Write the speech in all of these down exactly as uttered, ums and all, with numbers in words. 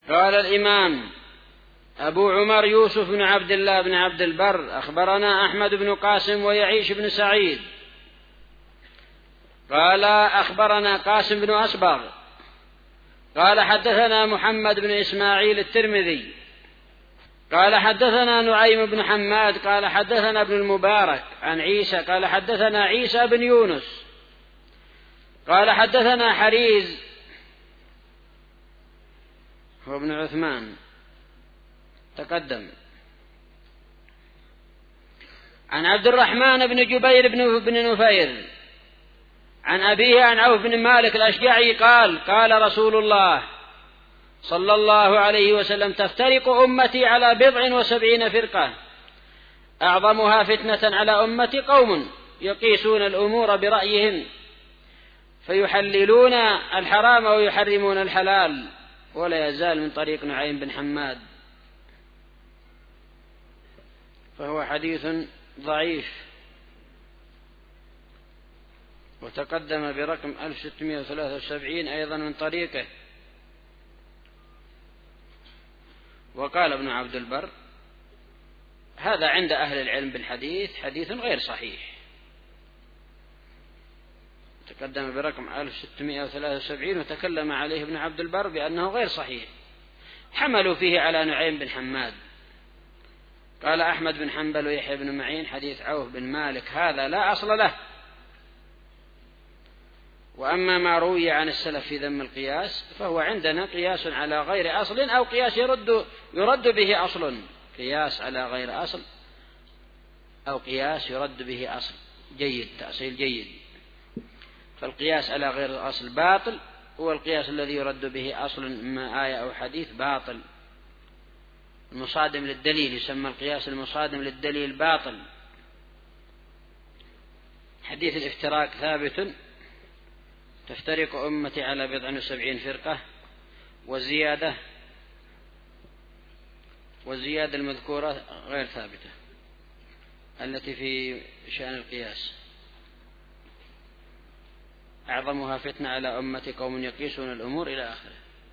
قال الإمام أبو عمر يوسف بن عبد الله بن عبد البر أخبرنا أحمد بن قاسم ويعيش بن سعيد قال أخبرنا قاسم بن أصبغ قال حدثنا محمد بن إسماعيل الترمذي قال حدثنا نعيم بن حماد قال حدثنا ابن المبارك عن عيسى قال حدثنا عيسى بن يونس قال حدثنا حريز هو ابن عثمان تقدم عن عبد الرحمن بن جبير بن نفير عن أبيه عن عوف بن مالك الأشجعي قال قال رسول الله صلى الله عليه وسلم تفترق أمتي على بضع وسبعين فرقة أعظمها فتنة على أمتي قوم يقيسون الأمور برأيهم فيحللون الحرام ويحرمون الحلال ولا يزال من طريق نعيم بن حماد فهو حديث ضعيف وتقدم برقم ألف وستمائة وثلاثة وسبعين أيضا من طريقه. وقال ابن عبد البر هذا عند أهل العلم بالحديث حديث غير صحيح. تقدم برقم ألف وستمائة وثلاثة وسبعين وتكلم عليه ابن عبد البر بأنه غير صحيح، حملوا فيه على نعيم بن حماد. قال أحمد بن حنبل ويحيى بن معين حديث عوف بن مالك هذا لا أصل له. وأما ما روي عن السلف في ذم القياس فهو عندنا قياس على غير أصل أو قياس يرد, يرد به أصل، قياس على غير أصل أو قياس يرد به أصل جيد، تأصيل جيد. فالقياس على غير الأصل باطل، هو القياس الذي يرد به أصل إما آية أو حديث باطل. المصادم للدليل يسمى القياس المصادم للدليل باطل. حديث الافتراق ثابت، تفترق أمتي على بضع وسبعين فرقة، والزيادة والزيادة المذكورة غير ثابتة التي في شأن القياس. أعظمها فتنة على أمتي قوم يقيسون الأمور إلى آخره.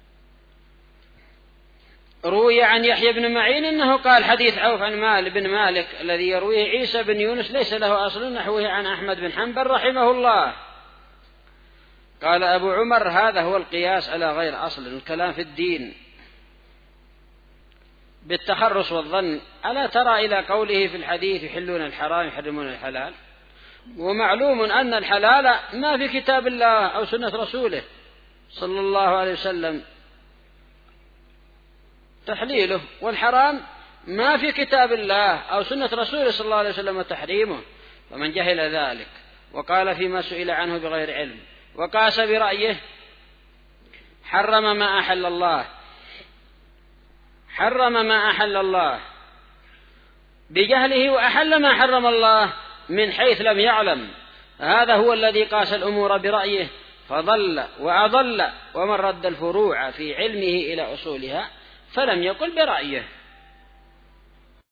روي عن يحيى بن معين أنه قال حديث عوف عن مال بن مالك الذي يرويه عيسى بن يونس ليس له أصل نحوه عن أحمد بن حنبل رحمه الله. قال أبو عمر هذا هو القياس على غير أصل، الكلام في الدين بالتخرص والظن. ألا ترى إلى قوله في الحديث يحلون الحرام يحرمون الحلال، ومعلوم أن الحلال ما في كتاب الله أو سنة رسوله صلى الله عليه وسلم تحليله، والحرام ما في كتاب الله أو سنة رسوله صلى الله عليه وسلم تحريمه. فمن جهل ذلك وقال فيما سئل عنه بغير علم وقاس برأيه حرم ما أحل الله حرم ما أحل الله بجهله وأحل ما حرم الله من حيث لم يعلم. هذا هو الذي قاس الأمور برأيه فضل وأضل، ومن رد الفروع في علمه إلى أصولها فلم يقل برأيه.